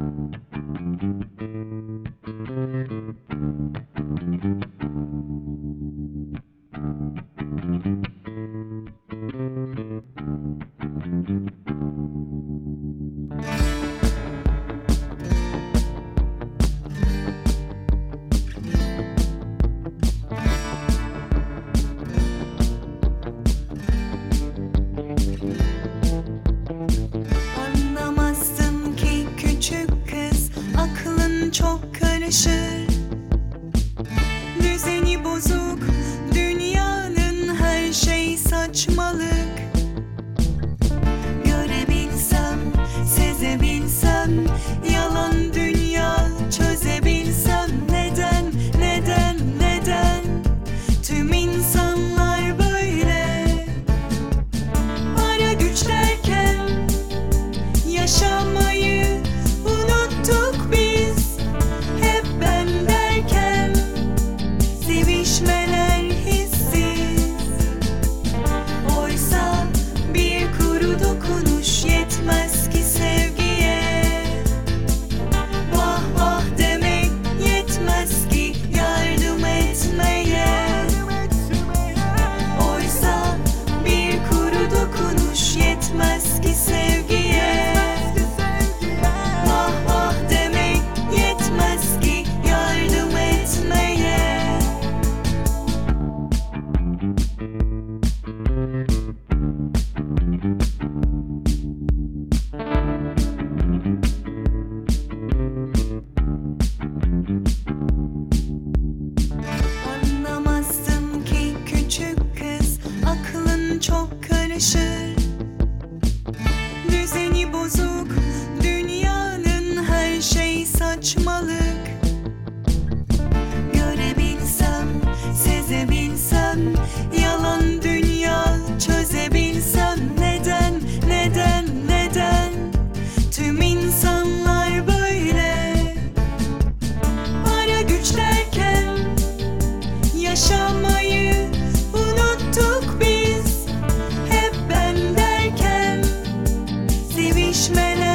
Anlamazsın ki küçük kız, aklın çok karışır. Düzeni bozuk, dünyanın her şey saçmalık. Görebilsem, sezebilsem, yalan dünya çözebilsem. Neden, neden, neden tüm insanlar böyle? Para güç derken yaşamayı unuttuk biz. Hep ben derken sevişmeler hissiz. Oysa bir kuru dokunuş yetmez ki sevgiye. Vah vah demek yetmez ki yardım etmeye. Oysa bir kuru dokunuş yetmez ki sevgiye. Vah vah demek yetmez ki yardım etmeye. Anlamazsın ki küçük kız, aklın çok karışır. Düzeni bozuk, dünyanın her şey saçmalık. Görebilsem, sezebilsem, yalan dünya çözebilsem. Neden, neden, neden tüm insanlar böyle? Para güç derken yaşamayı unuttuk biz. Hep ben derken sevişmeler